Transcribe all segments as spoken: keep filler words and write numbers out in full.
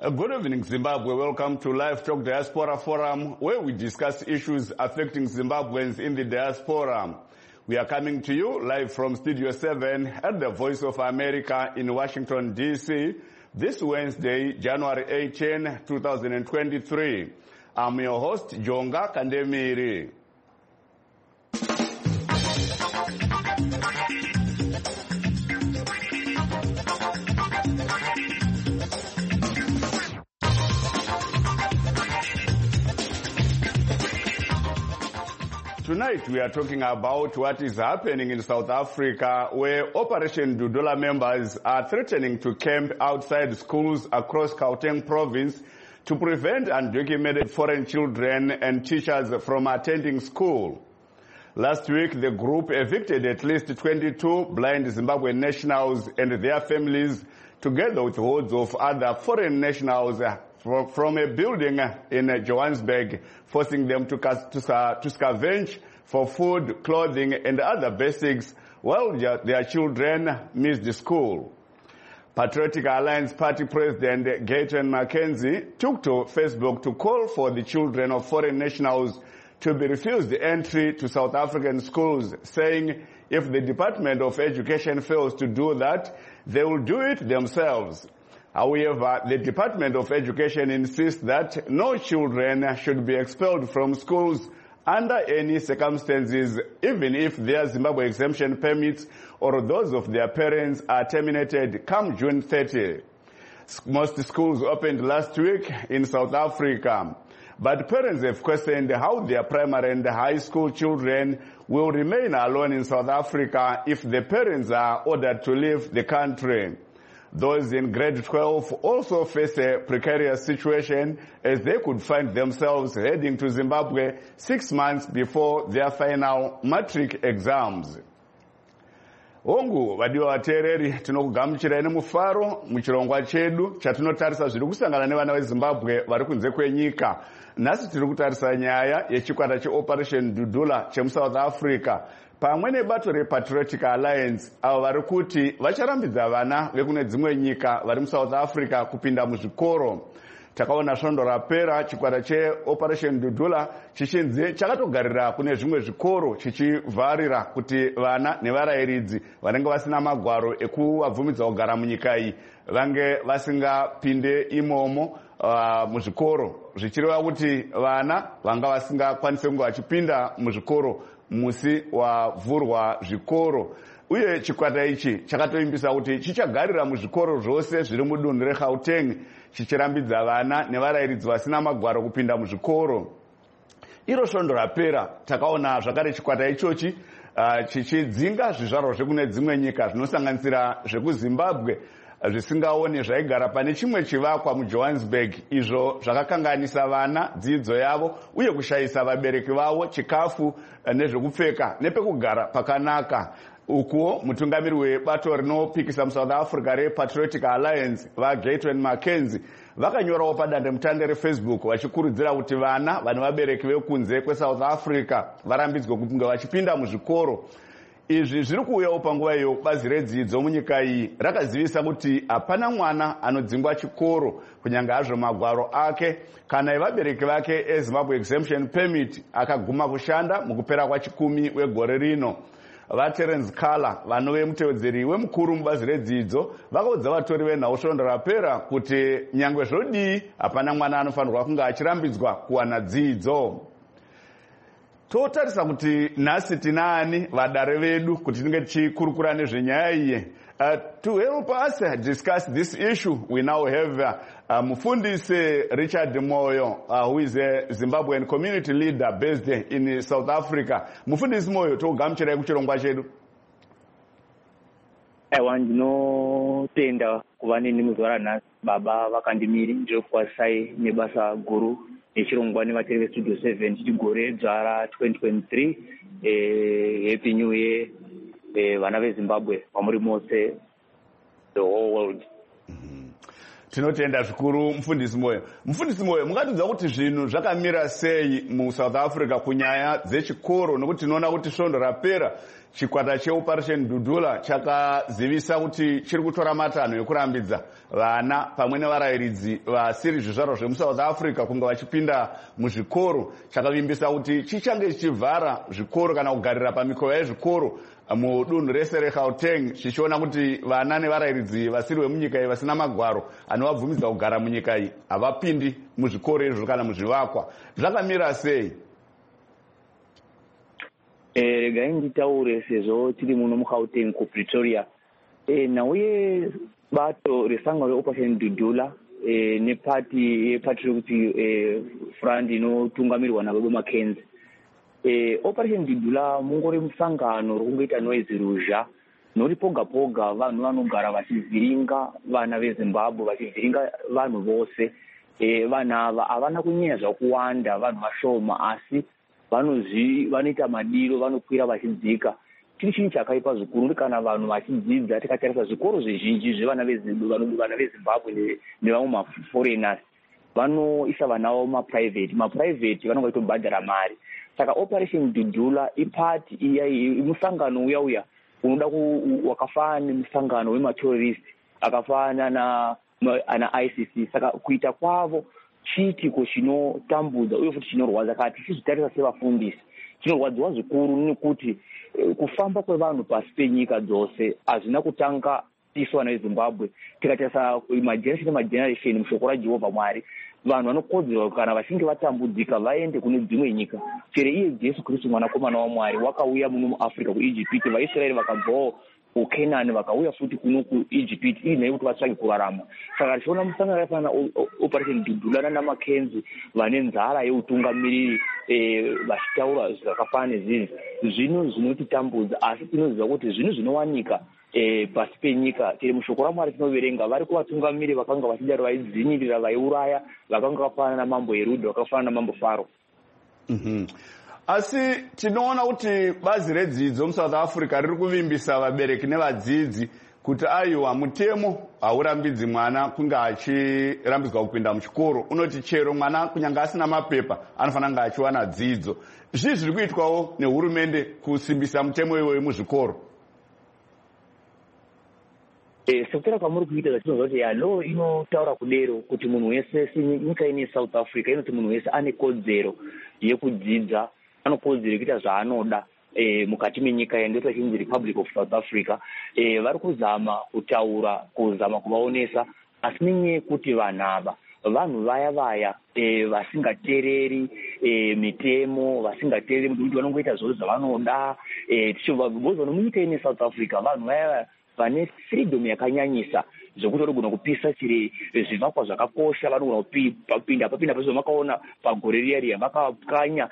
Good evening, Zimbabwe. Welcome to Live Talk Diaspora Forum, where we discuss issues affecting Zimbabweans in the diaspora. We are coming to you live from Studio seven at the Voice of America in Washington, D C this Wednesday, January eighteenth, two thousand twenty-three. I'm your host, Jonga Kandemiri. Tonight we are talking about what is happening in South Africa, where Operation Dudulla members are threatening to camp outside schools across Gauteng province to prevent undocumented foreign children and teachers from attending school. Last week, the group evicted at least twenty-two blind Zimbabwean nationals and their families, together with hordes of other foreign nationals, from a building in Johannesburg, forcing them to, to, to scavenge for food, clothing, and other basics while their children missed school. Patriotic Alliance Party President Gayton McKenzie took to Facebook to call for the children of foreign nationals to be refused entry to South African schools, saying if the Department of Education fails to do that, they will do it themselves. However, the Department of Education insists that no children should be expelled from schools under any circumstances, even if their Zimbabwe exemption permits or those of their parents are terminated come June thirtieth. Most schools opened last week in South Africa, but parents have questioned how their primary and high school children will remain alone in South Africa if the parents are ordered to leave the country. Those in grade twelve also face a precarious situation as they could find themselves heading to Zimbabwe six months before their final matric exams. Hongu vadiwa vateereri tinokugamuchirai nemufaro muchirongwa chedu chatinotarisa zviri kusangana nevana veZimbabwe vari kunze kwenyika. Nhasi tiri kutarisa nyaya yechikwata cheOperation Dudulla chemuSouth Africa pamwe nebato rePatriotic Alliance, avo vari kuti vacharambidza vana vekune dzimwe nyika vari muSouth Africa kupinda muzvikoro. Takaona svondo rapera chikwata cheOperation Dudulla chichinzi chakatogarira kune zvimwe zvikoro chichivharira kuti vana nevarayiridzi vanenge vasina magwaro ekuvabvumidza kugara munyika iyi vange vasingapinde imomo uh, muzvikoro, zvichireva kuti vana vanga vasingakwanise kunge vachipinda muzvikoro musi wavhurwa zvikoro. Uye chikwata ichi chakatoimbisa kuti chichagarira muzvikoro zvose zviri mudunhu reGauteng chichirambidza vana nevarayiridzi vasina magwaro kupinda muzvikoro. Iro svondo rapera takaona zvakare chikwata ichochi uh, chichidzinga zvizvarwa zvekune dzimwe nyika zvinosanganisira zvekuZimbabwe zvisingaoni zvaigara pane chimwe chivakwa muJohannesburg, izvo zvakakanganisa vana dzidzo yavo uye kushayisa vabereki vavo chikafu nezvekupfeka nepekugara pakanaka. Ukuwo mutungamiri webato rinopikisa muSouth Africa rePatriotic Alliance vaGayton McKenzie vakanyorawo padandemutande reFacebook vachikurudzira kuti vana vane vabereki vekunze kweSouth Africa varambidzwe kunge vachipinda muzvikoro. Izvi zviri kuuyawo panguva iyo bazi redzidzo munyika iyi rakazivisa kuti hapana mwana anodzingwa chikoro kunyange hazvo magwaro ake kana evabereki vake eZimbabwe exemption permit akaguma kushanda mukupera kwachikumi wegore rino. VaTerence Kala, vanove mutevedzeri wemukuru mubazi redzidzo, vakaudza vatori venhau svondo rapera kuti nyangwe zvodii hapana mwana anofanirwa kunge achirambidzwa kuwana dzidzo. Totarisa kuti nhasi tinaani vadare vedu kuti tinge tichikurukura nezvenyaya iyi. Uh, to help us discuss this issue, we now have uh, uh, Mufundisi Richard Moyo, uh, who is a Zimbabwean community leader based in South Africa. Mufundisi Moyo, tokugamuchirai kuchirongwa chedu. Aiwa, ndinotenda kuva neni muzuva ranhasi. Baba vakandimiri ndinokukwazisai nebasa guru nechirongwa nevateri veStudio seven chigore dzara twenty twenty-three. eh, Happy New Year. Eh, vana veZimbabwe vamuri mose, the whole world. Mm-hmm. Tinotenda zvikuru Mufundisi Moyo. Mufundisi Moyo, mungatidza kuti zvinhu zvakamira sei muSouth Africa kunyaya dzechikoro, nokuti tinoona kuti svondo rapera chikwata cheoperation Dudula chakazivisa kuti chiri kutora matanho ekurambidza vana pamwe nevarayiridzi vasiri zvizvarwa zvemusouth Africa kunge vachipinda muzvikoro. Chakavimbisa kuti chichange chichivhara zvikoro kana kugarira pamikova yezvikoro mudunhu rese reGauteng, chichiona kuti vana nevarayiridzi vasiri vemunyika iyi vasina magwaro anovabvumidza kugara munyika iyi havapindi muzvikoro izvo kana muzvivakwa. Zvakamira sei? regai nditaure sezvo tiri muno muGauteng kuPretoria. Nauye bato resangano reoperation Dudula nepati yepati rekuti front inotungamirirwa naBaba Mackenzie. Operation Dudula mungori musangano rokungoita noise ruzha noti poga poga vanhu vanogara vachivhiringa vana veZimbabwe, vachivhiringa vanhu vose. Vanhu ava havana kunyanya zvakuwanda, vanhu vashoma, asi vanoita madiro, vanokwira vachidzika. Chiri chinhu chakaipa zvikuru kana vanhu vachidzidza tikatarisa zvikoro zvizhinji zvevana veZimbabwe nevamwe maforeigners vanoisa vana vavo maprivate. Maprivate vanongoitobhadhara mari. Saka Operation Dudula ipati iya musangano uya uya unoda wakafanana nemusangano wematerrorist akafanana na ana I C C. Saka kuita kwavo chiitiko chinotambudza uye futi chinorwadza. Kati tichitarisa sevafundisi chinorwadziwa zvikuru nekuti kufamba kwevanhu pasi penyika dzose hazvina kutanga isu vana veZimbabwe. Tikatarisa mageneration nemageneration mushoko raJehovha Mwari, vanhu vanokodzerwa kana vachinge vatambudzika vaende kune dzimwe nyika. Chero iye Jesu Kristu mwanakomana waMwari wakauya muno muAfrica kuIjipiti, vaIsraeri vakabvawo kuKenani vakauya futi kuno kuIjipiti iri naye kuti vatsvage kurarama. Saka tichiona musangano yakafanana Operation Dudula naMackenzie vane nzara yeutungamiriri vachitaura zvakafanana nezvizvi, zvino zvinotitambudza, asi tinoziva kuti zvinhu zvinowanika pasi penyika. Tiri mushoko raMwari tinoverenga vari kuvatungamiriri vakanga vachidaro vaidzinyirira, vaiuraya, vakanga vafanana namambo Herode, vakafanana namambo Faro. Mhm. Asi tinoona kuti bazi redzidzo muSouth Africa riri kuvimbisa vabereki nevadzidzi kuti aiwa mutemo haurambidzi mwana kunge achirambidzwa kupinda muchikoro. Unoti chero mwana kunyanga asina mapepa anofanira kunge achiwana dzidzo. Zvii zviri kuitwawo nehurumende kusimbisa mutemo iwoyo muzvikoro? Sekutara kwamuri kuita zvatinoziva kuti yalo inotaura kudero kuti munhu wese, nyika ine South Africa inoti munhu wese ane kodzero yekudzidza, anokodzero yekuita zvaanoda mukati menyika yandota chinzi Republic of South Africa. Vari kuzama kutaura, kuzama kuvaonesa, asi nenyaya yekuti vanhu ava vanhu vaya vaya vasingateereri mitemo, vasingateereri kuti vanongoita zvose zvavanoda. Tichibva munyika ine South Africa vanhu vaya vane freedom yakanyanyisa zvokuti vanogona kupisa chiri zvivakwa zvakakosha, vanogona kupinda papinda pese vakaona pagore riya riya vakakanya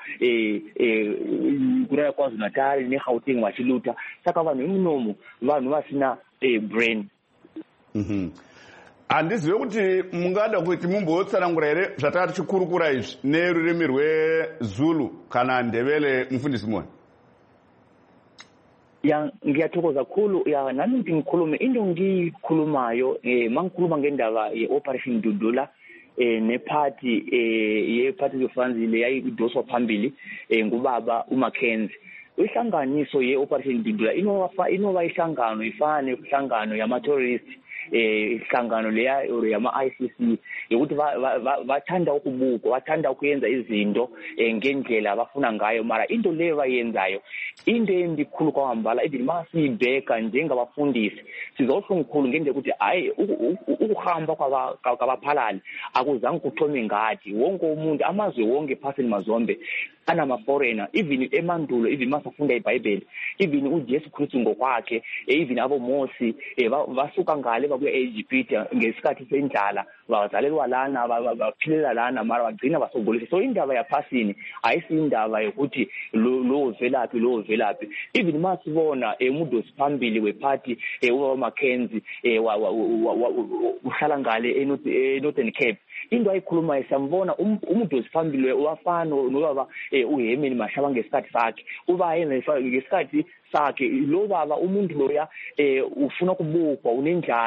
kuna KwaZulu Natal neGauteng vachiluta. Saka vanhu imunomu vanhu vasina brain. Mhm. Handizive kuti mungada kuti mumbotsanangura here zvataka tichikurukura izvi nerurimi rweZulu kana Ndebele, mufundisi mwe? Ya ngiyathokoza khulu ya nami ngithi ngikhulume into ngiyikhulumayo mangikhuluma ngendaba ye-Operation Dudula nephathi ye-Party of Funds le yayidoswa phambili ngubaba uMackenzie. Ihlanganiso ye-Operation Dudula inoba inoba ihlangano ifana nehlangano yama-terrorist, ihlangano leya yama-I C C yokuthi bathanda ukubukwa, bathanda ukuyenza izinto ngendlela abafuna ngayo, mara into leyo bayenzayo into endikhulu kwamambala even masiyibheka njengabafundisi sizohlungu khulu ngendlela ukuthi hayi ukuhamba kwabaphalali akuzange kuthome ngathi. Wonke umuntu, amazwe wonke phasini mazombe anama-foreigner, even emandulo, even masafunda iBhayibheli, even uJesu Kristu ngokwakhe, even aboMosi basuka ngale bakuya eIjipiti ngesikhathi sendlala, bazalelwa lana, baphilela lana, mara bagcina basogolisa. So indaba yaphasini ayisi indaba yokuthi lo velaphi lo velaphi. Even masibona umudosi phambili wephathi uBaba Mackenzie uhlala ngale eNorthern Cape, into ayikhuluma isambona umudosi phambili wafana nobaba uHerman Mashaba ngesikhathi sakhe, uba yenza ngesikhathi sakhe lo baba umuntu loya ufuna kubukwa, unendlala,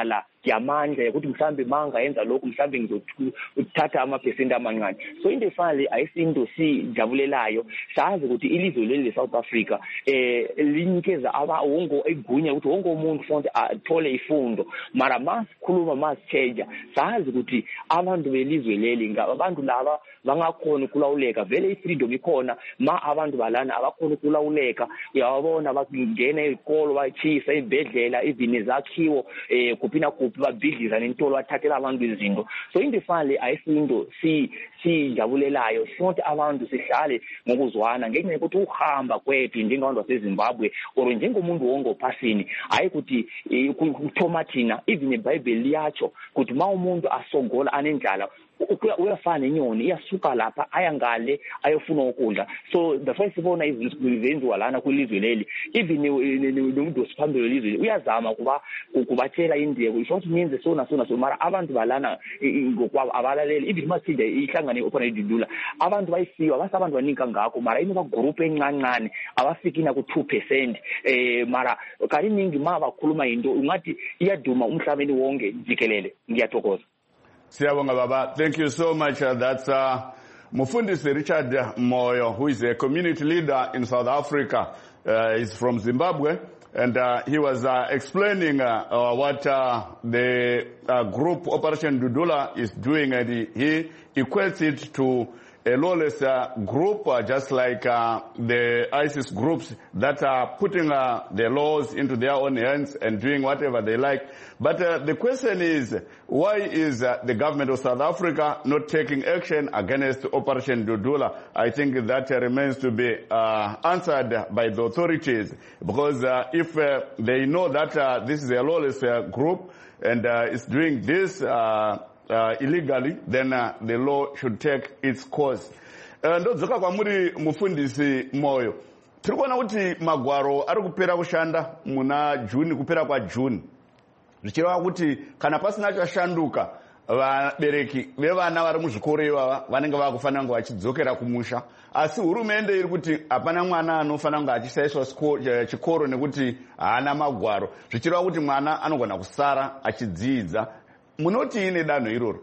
yamandla yokuthi mhlambe mangayenza lokhu mhlambe ngizothatha amaphesenti amancane. So into efana ayisinto sijabulelayo, sazi ukuthi ilizwe leli le-South Africa eh linikeza abawongo igunya ukuthi wonke umuntu fonke athole ifundo, mara masikhuluma masitsheja sazi ukuthi abantu belizwe leli ngabantu laba bangakhona ukulawuleka, vele ifreedom ikhona ma abantu balana abakhona ukulawuleka. Uyabona bakungena ezikolo bachisa ibedlela izini zakhiwo eh kuphina kuphi babhidliza nentolo bathathela abantu izinto. So into efana ayisinto si sijabulelayo sonke abantu sihlale ngokuzwana ngenxa yokuthi uhamba kwethu njengabantu baseZimbabwe or njengomuntu wonke ophasini hayi ukuthi kuThomathina even iBhayibheli liyatsho ukuthi ma umuntu asogola anendlala uyafana inyoni iyasuka lapha ayangale ayofuna ukudla. So the first sibona izinto zenziwa lana kwilizwe leli, even nomuntu osiphambili lelizwe uyazama kuba kubatshela indiyeko isonke nyenze sona sona so mara abantu balana ngokwabo abalaleli. Even masinde ihlangane operate dudula abantu bayisiwa basabantu baninka ngakho mara ino ba group encancane abafikina ku two percent eh mara kaliningi ma bakhuluma into ungathi iyaduma umhlabeni wonke jikelele. Ngiyathokoza. Siyabonga baba. Thank you so much. Uh, that's uh, Mufundisi Richard Moyo, who is a community leader in South Africa. Uh, he's from Zimbabwe, and uh, he was uh, explaining uh, uh, what uh, the uh, group Operation Dudula is doing, and he, he equates it to a lawless uh, group, uh, just like uh, the ISIS groups that are putting uh, the laws into their own hands and doing whatever they like. But uh, the question is, why is uh, the government of South Africa not taking action against Operation Dudula? I think that uh, remains to be uh, answered by the authorities, because uh, if uh, they know that uh, this is a lawless uh, group and uh, is doing this uh, Uh, illegally, then uh, the law should take its course. Uh, Ndodzoka kwamuri Mufundisi Moyo. Tiri kuona kuti magwaro ari kupera kushanda muna June, kupera kwa June. Zvichireva kuti kana pasina chashanduka vabereki vevana vari muzvikoro ivava vanenge vakufanira kunge vachidzokera kumusha. Asi hurumende iri kuti hapana mwana anofanira kunge achishaishwa chikoro nekuti haana magwaro. Zvichireva kuti mwana anogona kusara achidzidza. Munoti ine danho iroro?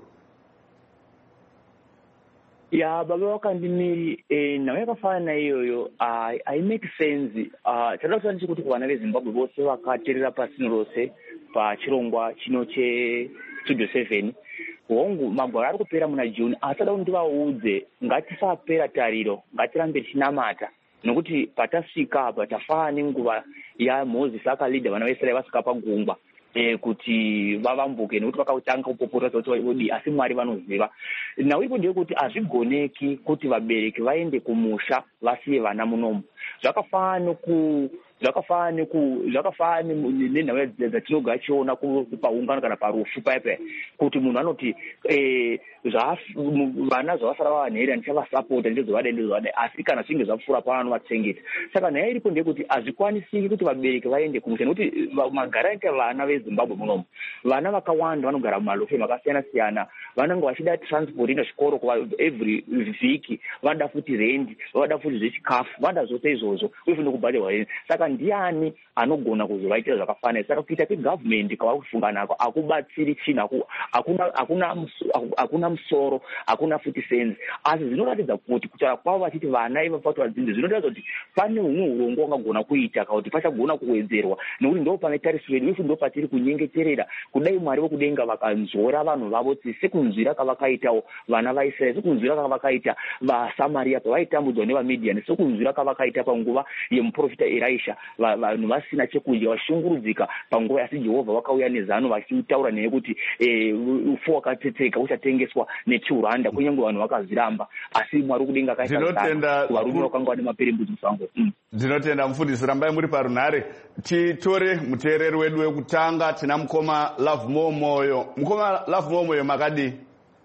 Ya baba wakandimiri eh nawe yakafana iyoyo I I make sense. Ah chada kuti kuti kuvana veZimbabwe vose vakaterera pasino rose pa chirongwa chino che Studio seven. Hongu magwaro ari kupera muna June asada kuti vaudze ngatisapera tariro ngatirambe chinamata nokuti patasvika apa tafana nguva ya Moses akalida vana veIsrael vasika pagungwa eh kuti vavambuke nekuti vakautanga kupopota kuti asi Mwari vanoziva. Nawe ipo ndiye kuti azvigoneki kuti vabereki vaende kumusha vasiye vana munomu. Zvakafana ku zvakafana ku zvakafana nenhawe dzatinoga chiona paungano kana parufu paipe kuti munhu anoti eh vana zvavasara vanheri andichavasapota ndizovada ndizovada asi kana zvinge zvapfuura pano vatsengeta. Saka nhaya iripo ndeyekuti hazvikwanisiki kuti vabereki vaende kumusha nekuti magaraita vana veZimbabwe munomu vana vakawanda vanogara mumalofe makasiyana siyana vanenge vachida transport ina zvikoro every vhiki vanoda futi rendi vanoda futi zvechikafu vanoda zvose izvozvo uye kubhadharwa renti. Saka ndiani anogona kuzovaitira zvakafanira? Saka kuita kwegovernment kwava kufunga nako akubatsiri china, hakuna hakuna hakuna musoro, hakuna futi sense. Asi zvinoratidza kuti kutaura kwavo vachiti vana iva pati vadzidze zvinoratidza kuti pane humwe urongo wangagona kuita kana kuti pachagona kuwedzerwa nekuti ndo pane tarisiro yedu ndo patiri kunyengeterera kudai Mwari vokudenga vakanzora vanhu vavo sekunzwira kavakaitawo vana vaIsraeri, sekunzwira kavakaita vaSamaria pavaitambudzwa nevaMidhiani, sekunzwira kavakaita panguva yemuprofita Elisha vanhu vasina chekudya vashungurudzika panguva asi Jehovha vakauya nezano vachitaura naye kuti ufu wakateteka uchatengeswa nechiuranda kunyange vanhu vakazviramba asi Mwari kudenga akaita varume vakanga vane maperembudzi musango. Ndinotenda mufundisi, rambai muri parunhare. Titore muteereri wedu wekutanga, tina mukoma Love Moyo. Mukoma Love Moyo makadi?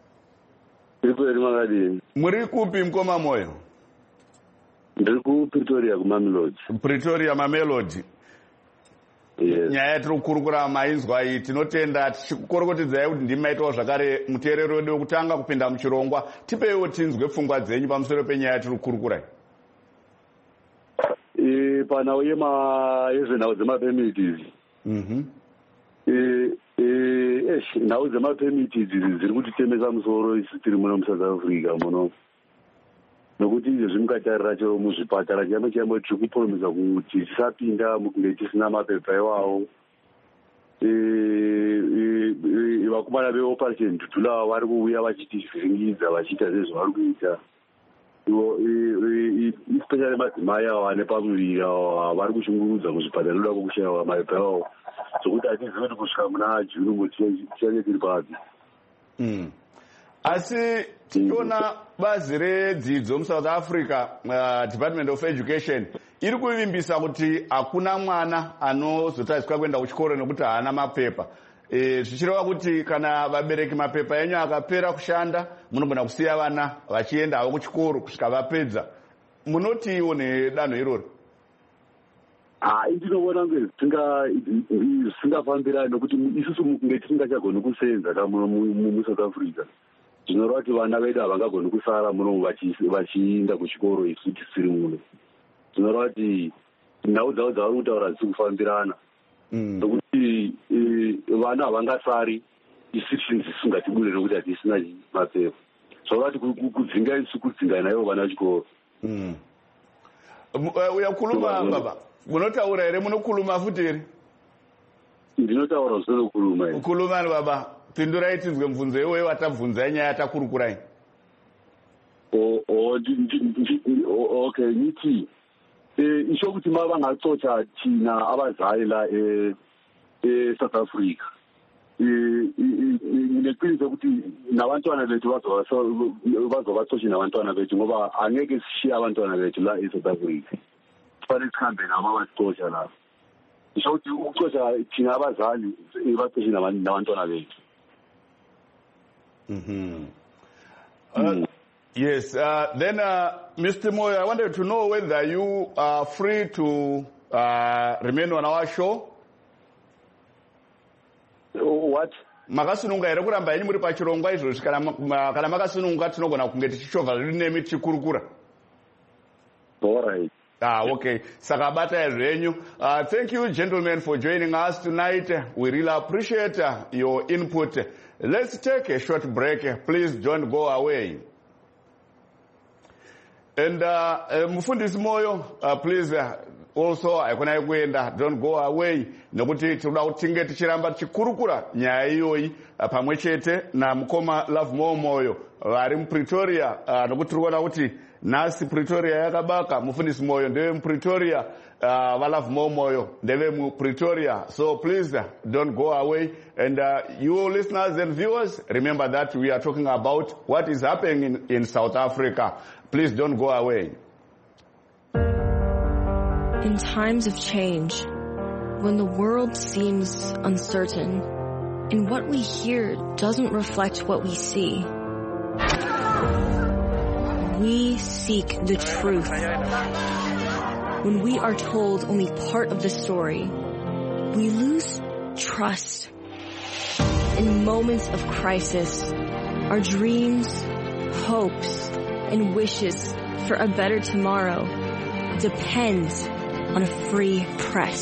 Ndiri makadi. Muri kupi mukoma Moyo? Ndiri ku Pretoria kuMamelodi. Pretoria Mamelodi. Yes. Nyaya yatiri kukurukura mainzwa iyi tinotenda tichikorokotedzai kuti ndimaitawo zvakare muteereri wedu wekutanga kupinda muchirongwa. Tipeiwo tinzwe pfungwa dzenyu pamusoro penyaya yatiri kukurukura. Eh panhau yema yezvenhau dzemapemiti. Mhm. Eh eh esh nhau dzemapemiti dziri kutitemesa musoro isi tiri muno muSouth Africa muno, nokuti izvezvi mukatarira cho muzvipatara chiyambo chiyambo tiri kupromisa kuti tisapinda mukunge tisina mapepa iwawo. Vakomana veoperation Dudula vari kuuya vachitivhiringidza vachiita zvezvavari kuita, especially madzimai avo ane pamuviri avo vari kushungurudza muzvipatara noda kwekushayiwa mapepa iwawo, zvokuti hatizivi kuti kusvika muna June tichange tiri papi. Asi tichiona bazi redzidzo muSouth Africa, uh, Department of Education, iri kuvimbisa kuti hakuna mwana anozotariswa kuenda kuchikoro nekuti haana mapepa. E, zvichireva kuti kana vabereki mapepa enyu akapera kushanda, munogona kusiya vana vachienda havo kuchikoro kusvika vapedza. Munotiwo nedanho iroro? Ah, ndinoona kunge zvisingafambirani nokuti isusu kunge tisingachagoni kusenza muSouth Africa. Zvinoreva kuti vana vedu havangagoni kusara muno vachienda kuchikoro isu tisiri muno. Zvinoreva kuti nhau dzavo dzavari kutaura dzisi kufambirana, nokuti vana havangasari isu tisingatibure nokuti hatisina mapepa. Zvoreva kuti kudzinga isu kudzinga naivo vana vechikoro. Uyakhuluma baba, munotaura here munokhuluma futi here? Ndinotaura zvinokhuluma here. Ukhuluma ni baba, pindurai tinzwe mubvunzo iwoyo watabvunza nyaya yatakurukurai. Oh, oh, okay, niti. Eh, isho kuti mavangatsocha thina abazali la eh eSouth Africa. Eh, ngineqiniso ukuthi nabantwana bethu bazobatsocha nabantwana bethu ngoba angeke sishiye abantwana bethu la eSouth Africa. Kufanele sihambe nabo abatsocha la. Isho ukuthi ukutsocha thina abazali batsocha nabantwana bethu. Mhm. Uh, Yes, uh, then uh, Mister Moyo, I wanted to know whether you are free to uh, remain on our show. What? Makasununga here kuramba yenyu muri pachirongwa izvozvi kana kana makasununga tinogona kunge tichichovha zviri nemi tichikurukura. All right. Ah, okay. Saka bata zvenyu. Uh, thank you, gentlemen, for joining us tonight. We really appreciate uh, your input. Let's take a short break. Please don't go away. And uh, Mufundisi Moyo, uh, please uh, also aikona kuenda, don't go away. Nokuti tinoda kutinge tichiramba tichikurukura nyaya iyoyi pamwe chete na mukoma Love More Moyo vari muPretoria, uh, nokuti tiriona kuti nhasi Pretoria yakabaka. Mufundisi Moyo ndeve muPretoria, uh, va Love More Moyo ndeve muPretoria. So please uh, don't go away. And uh, you listeners and viewers, remember that we are talking about what is happening in, in South Africa. Please don't go away. In times of change, when the world seems uncertain and what we hear doesn't reflect what we see, we seek the truth. When we are told only part of the story, we lose trust. In moments of crisis, our dreams, hopes, and wishes for a better tomorrow depends on a free press.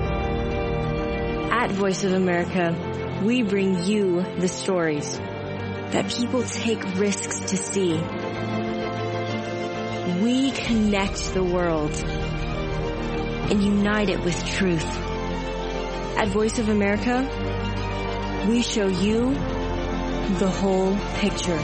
At Voice of America, we bring you the stories that people take risks to see. We connect the world and unite it with truth. At Voice of America, we show you the whole picture.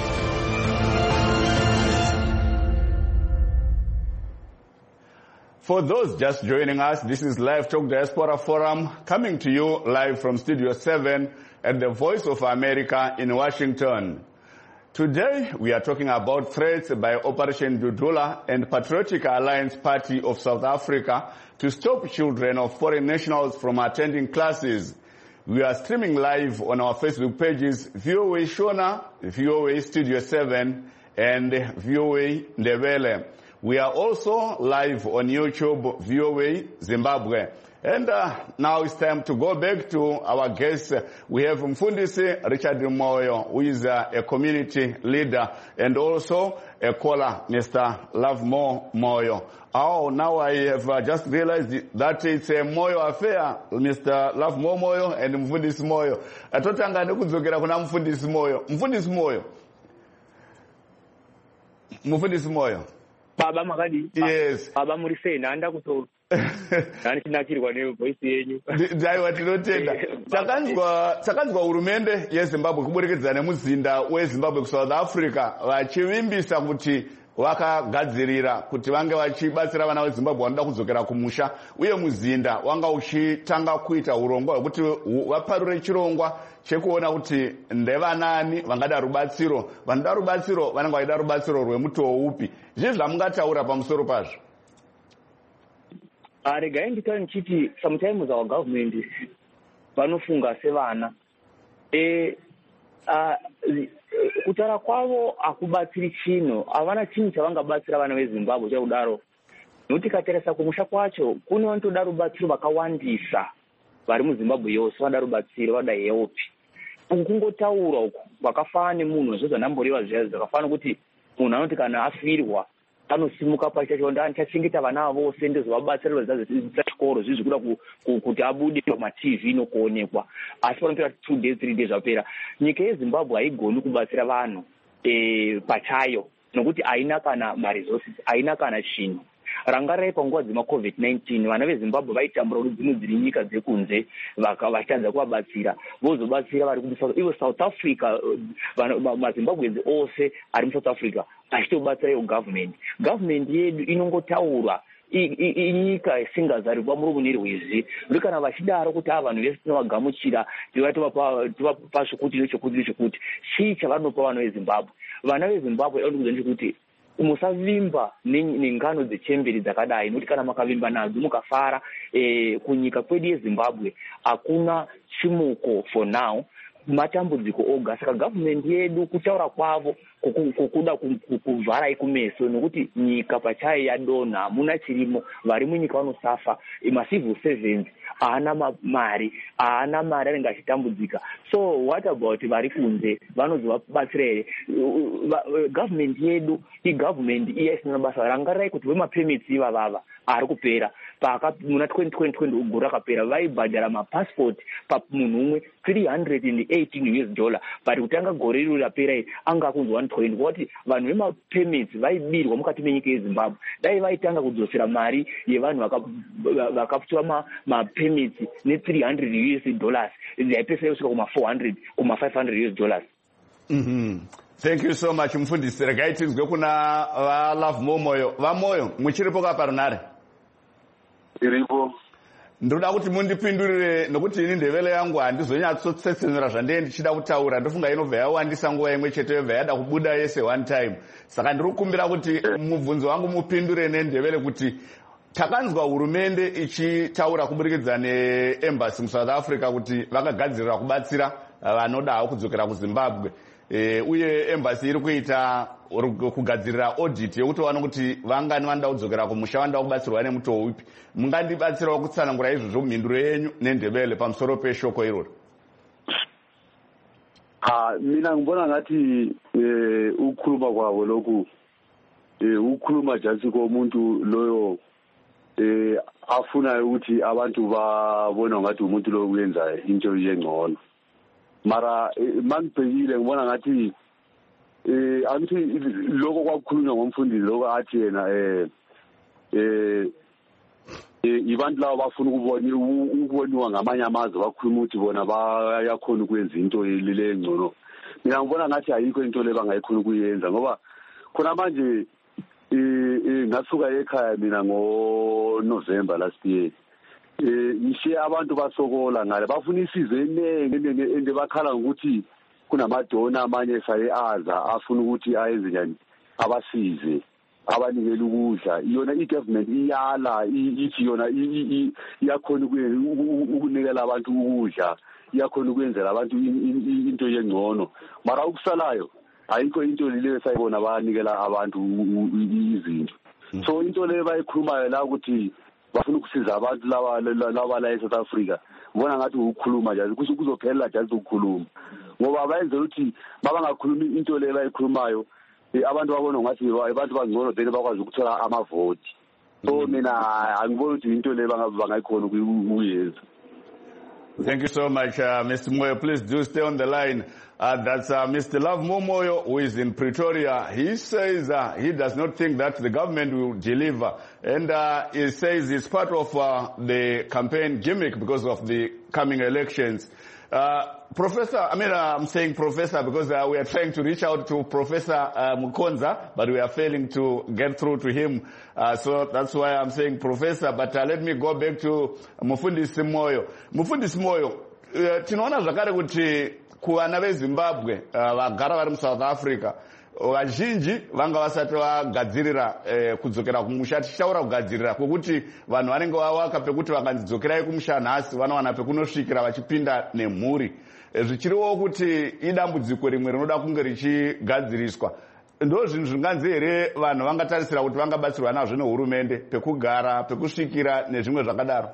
For those just joining us, this is Live Talk Diaspora Forum coming to you live from Studio seven at the Voice of America in Washington. Today, we are talking about threats by Operation Dudula and Patriotic Alliance Party of South Africa to stop children of foreign nationals from attending classes. We are streaming live on our Facebook pages, V O A Shona, V O A Studio seven, and V O A Ndebele. We are also live on YouTube, V O A Zimbabwe. And uh, now it's time to go back to our guests. We have Mfundisi Richard Moyo, who is uh, a community leader, and also a caller, Mister Lovemore Moyo. Oh, now I have uh, just realized that it's a Moyo affair, Mister Lovemore Moyo and Mfundisi Moyo. Atotanga nekudzokera kuna Mfundisi Moyo. Mfundisi Moyo. Mfundisi Moyo. Baba makadi. Yes. Baba murise nanda kuto. Nani tinachirwa ne voice yenyu. Ndaiwa tinotenda. Takanzwa takanzwa hurumende yeZimbabwe kuburikidza nemuzinda weZimbabwe kuSouth Africa vachivimbisa kuti vakagadzirira kuti vange vachibatsira vana veZimbabwe vanoda kudzokera kumusha, uye muzinda wanga uchitanga kuita urongwa hwekuti vaparure chirongwa chekuona kuti ndevanani vangada rubatsiro, vanoda rubatsiro vanenge vaida rubatsiro rwemutoo upi. Zvii zvamungataura pamusoro pazvo? Regai nditaure ndichiti sometimes our government vanofunga sevana. E kutaura kwavo akubatsiri chino, havana chinhu chavangabatsira vana veZimbabwe chakudaro. Nokuti katarisa kumusha kwacho kune vanotoda rubatsiro vakawandisa vari muZimbabwe yose, vanoda rubatsiro, vanoda help. Kungotaura uku kwakafanana nemunhu zvozvanamboreva zviya zvakafanana kuti munhu anoti kana afirwa anosimuka pachacho ndichachengeta vana vose ndozovabatsira zvachikoro zvizi kuda kuti abude pama-T V nokuonekwa, asi panotora two days three days zvapera. Nyika yeZimbabwe haigoni kubatsira vanhu pachayo nokuti haina kana maresources, haina kana chinhu. Rangarai panguva dzema-COVID nineteen vana veZimbabwe vaitambura kuti dzimwe dziri nyika dzekunze vachitadza kuvabatsira, vozobatsira vari ivo South Africa, maZimbabwenzi ose ari muSouth Africa achitobatsira iyo government. Government yedu inongotaura inyika isingazarirwa murumu nerwizi, ndokuti kana vachidaro kuti ava vanhu vese tinovagamuchira tivapa zvokuti nechekuti nechekuti, chii chavanopa vana veZimbabwe? Vana veZimbabwe vanodza nechekuti musavimba nengano dzechemberi dzakadai, nokuti kana makavimba nadzo mukafara kunyika kwedu yeZimbabwe hakuna chimuko for now, matambudziko oga. Saka government yedu kutaura kwavo kukuda kuvharai kumeso, nokuti nyika pachayo yadonha, hamuna chirimo, vari munyika vanosafa, macivil servants haana mari, haana mari anenge achitambudzika. So what about vari kunze vanozovabatsira here? Government yedu igovernment iya isina basa. Rangarai kuti vemapermits ivavava ari kupera muna twenty twenty uguru rakapera vaibhadhara mapassport pamunhu umwe three hundred eighteen U S dollar, but kutanga gore iro rapera iri anga kunzi one twenty, kuti vanhu vemapermits vaibirwa mukati menyika yeZimbabwe. Dai vaitanga kudzosera mari yevanhu vakapiwa mapermits ne three hundred U S dollars, yaipesa yosvika kuma four hundred kuma five hundred U S dollars. Mm-hmm. Thank you so much Mfundisi. Regai tinzwe kuna vaLovemore Moyo. VaMoyo muchiripo kaparunare? Iripo. Ndoda kuti mundipindurire nokuti ini ndevele yangu handizonyatsotsetsenura zvandiye ndichida kutaura, ndofunga inobva yawandisa nguva imwe chete yobva yada kubuda yese one time. Saka ndiri kukumbira kuti mubvunzo wangu mupindure nendevele kuti takanzwa hurumende ichitaura kuburikidza neembassy muSouth Africa kuti vakagadzirira kubatsira vanodawo kudzokera kuZimbabwe. E, uye embassy iri kuita kugadzirira audit yekuti vaone kuti vangani vanoda kudzokera kumusha vanoda kubatsirwa nemutoo upi. Mungandibatsirawo kutsanangura izvozvo mumhinduro yenyu nendebele pamusoro peshoko iroro? Ah, mina ngibona ngathi eh ukukhuluma kwabo lokhu eh ukukhuluma just komuntu loyo eh afuna ukuthi abantu babone ngathi umuntu lo uyenza into yengcono. Mara mangibhekile ngibona ngathi eh angithi lokho kwakukhulunywa ngomfundi lokho athi yena eh eh ibantu labo bafuna ukubona ukuboniwa ngamanye amazwe bakhuluma ukuthi bona bayakhona ukwenza into lile ngcono. Mina ngibona ngathi ayikho into le bangayikhona ukuyenza, ngoba khona manje eh ngasuka ekhaya mina ngo November last year. Eh ishe abantu basokola ngale bafuna isizo enenge ende bakhala ukuthi kunamadona amanye saye aza afuna ukuthi ayenze njani abasize abanikela ukudla. Iyona igovernment iyala ithi yona iyakhona ukunikela abantu ukudla, iyakhona ukwenzela abantu into yengcono, mara ukusalayo ayikho into lile sayibona banikela abantu izinto. So into le bayikhulumayo la ukuthi vafuna ukusiza abantu lava lava la eSouth Africa ngibona ngathi ukukhuluma nje kusho kuzophelela nje ukukhuluma ngoba bayenza ukuthi babangakhulumi into le bayikhulumayo abantu babona ngathi abantu bangcono then bakwazi ukuthola amavoti so mina angibona ukuthi into le bangayikhona ukuyenza. Thank you so much, uh, Mister Moyo. Please do stay on the line. Uh, that's uh, Mister Love Momoyo, who is in Pretoria. He says uh, he does not think that the government will deliver. And uh, he says it's part of uh, the campaign gimmick because of the coming elections. Uh, Professor, I mean, uh, I'm saying Professor because uh, we are trying to reach out to Professor uh, Mukonza, but we are failing to get through to him. Uh, so that's why I'm saying Professor. But uh, let me go back to Mufundisi Moyo. Mufundisi Moyo, uh, tinoona zvakare kuti kuvana veZimbabwe vagara vari muSouth Africa vazhinji vanga vasati vagadzirira eh, kudzokera kumusha. Tichitaura kugadzirira kwekuti vanhu vanenge vavaka pekuti vakanzidzokerai kumusha nhasi vanowana pekunosvikira vachipinda nemhuri. Zvichiriwo kuti idambudziko rimwe rinoda kunge richigadziriswa. Ndo zvinhu zvinganzi here vanhu vangatarisira kuti vangabatsirwa nazvo nehurumende pekugara, pekusvikira nezvimwe zvakadaro?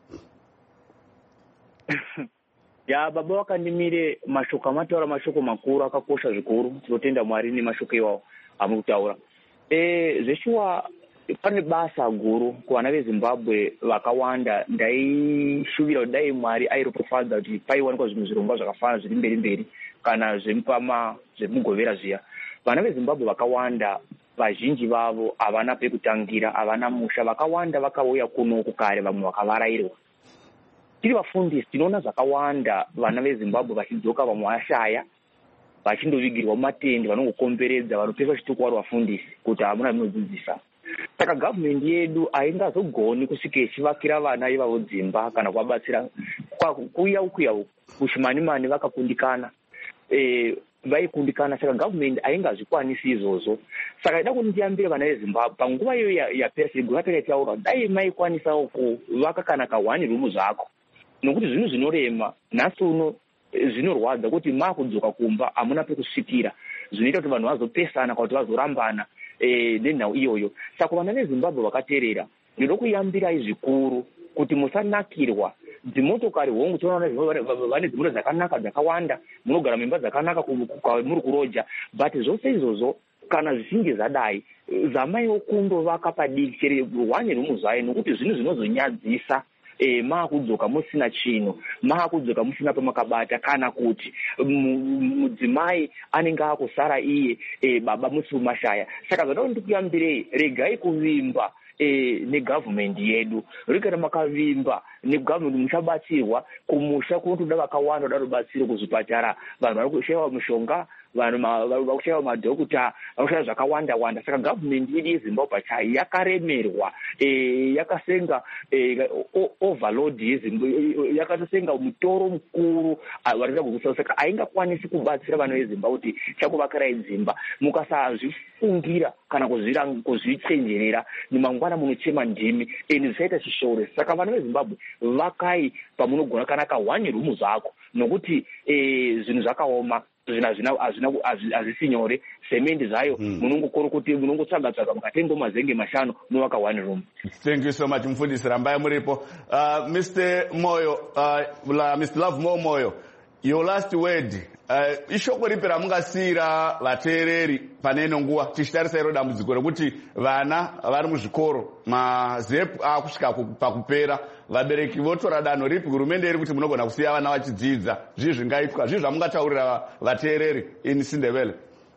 Ya baba wakandimire mashoko amataura mashoko makuru akakosha zvikuru tinotenda Mwari nemashoko iwawo amutaura. Eh zveshuwa pane basa guru kuvana veZimbabwe vakawanda. Ndaishuvira dai Mwari airopafadza kuti paiwanikwa zvinhu zvirongwa zvakafana zviri mberi mberi kana zvemupama zvemugovera zviya. Vana veZimbabwe vakawanda vazhinji vavo havana pekutangira, havana musha, vakawanda vakauya kuno kukare vamwe vakavarairwa. Tiri vafundisi tinoona zvakawanda vana veZimbabwe vachidzoka vamwe vashaya vachindovigirwa mumatende vanongokomberedza vanopesa chituko vari vafundisi kuti hamuna zvinodzidzisa. Saka gavhumendi yedu haingazogoni kusvika ichivakira vana ivavo dzimba kana kuvabatsira kuuya ukuya kushimani-mani vakakundikana eh vaikundikana. Saka gavhumendi haingazvikwanisi izvozvo. Saka ida kuti ndiyambire vana veZimbabwe panguva iyo yapera segura taitaura dai maikwanisawo kuvaka kana kahwani rumu zvako nokuti zvinhu zvinorema nhasi uno zvinorwadza kuti makudzoka kumba hamuna pekusvikira zvinoita kuti vanhu vazopesana kana kuti vazorambana eh nenhau iyoyo. Saka vana veZimbabwe vakateerera ndinoda kuyambirai zvikuru kuti musanakirwa dzimotokari hongu toona vane dzimota dzakanaka dzakawanda munogara mimba dzakanaka muri kuroja but zvose izvozvo kana zvichinge zvadai zamaiwo kundovaka padiki chere hwani rumu zvayo nokuti zvinhu zvinozonyadzisa e maakudzoka musina chino maakudzoka musina pamakabata kana kuti mudzimai anenge akusara iye e baba musi mashaya. Saka zvinoda ndikuyambirei regai kuvimba e negavhumendi yedu rikana makavimba negavhumendi muchabatsirwa kumusha kunotoda vakawanda vada rubatsiro kuzvipatara vanhu vari kushayiwa mushonga vanhu vari kushayiwa madhokuta vanoshaya zvakawanda wanda. Saka gavhumendi yedu yeZimbabwe pachayo yakaremerwa e yakasenga e overload yeZimbabwe yakatosenga mutoro mukuru varikuda kukusausa. Saka haingakwanisi kubatsira vana veZimbabwe kuti chakuvakirai dzimba mukasazvifungira kana kuzvichenjerera nemangwana munochema ndimi ende zvisaita chishore. Saka vana veZimbabwe vakai pamunogona kana kahwani rumu zvako nokuti e zvinhu zvakaoma zvina zvina azvina azvisi nyore semendi zvayo munongokora kuti munongotsvaga tsvaga mukatenga mazenge mashanu novaka one room. Thank you so much mufundisi rambai muripo. uh, Mister Moyo, uh, Mister Love Momoyo, your last word. Uh, ishoko ripi ramungasiyira vateereri pane ino nguva tichitarisa iro dambudziko rekuti vana vari muzvikoro mazepu akusvika pakupera vabereki votora danho ripi hurumende iri kuti munogona kusiya vana vachidzidza zvii zvingaitwa zvii zvamungataurira vateereri in Sindebele?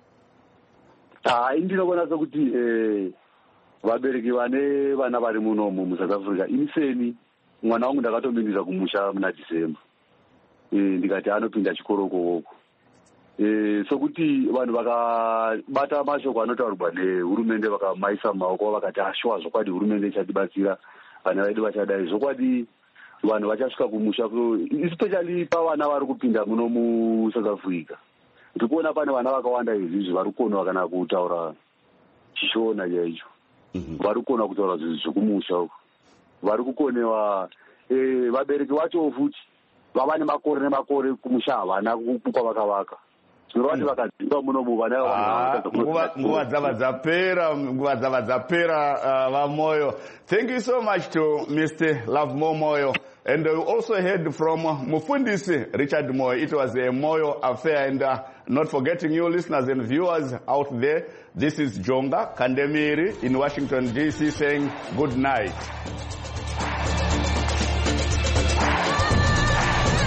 hai ndinogona sokuti eh, vabereki vane vana vari munomu muSouth Africa iniseni mwana wangu ndakatomindisa kumusha muna December eh, ndikati anopinda chikoro kokoko eh, sokuti vanhu vakabata mashoko anotaurwa nehurumende vakamaisa mumaoko vakati ashwa zvokwadi hurumende ichatibatsira vana vedu vachadai zvokwadi vanhu vachasvika kumusha especially pavana vari kupinda muno muSouth Africa. Tiri kuona pane vana vakawanda izvizvi vari kukonwa kana kutaura chishona chaicho vari kukona kutaura zvinhu zvekumusha uko vari kukonewa vabereki vacho futi vava nemakore nemakore kumusha havana kwavakavaka zvinovati vakadzimba munomu vana nguva dzava dzapera nguva dzava dzapera vamoyo. Thank you so much to Mister Love More Moyo. And we also heard from Mufundisi Richard Moyo. It was a Moyo affair. And uh, not forgetting you listeners and viewers out there, this is Jonga Kandemiri in Washington, D C saying good night.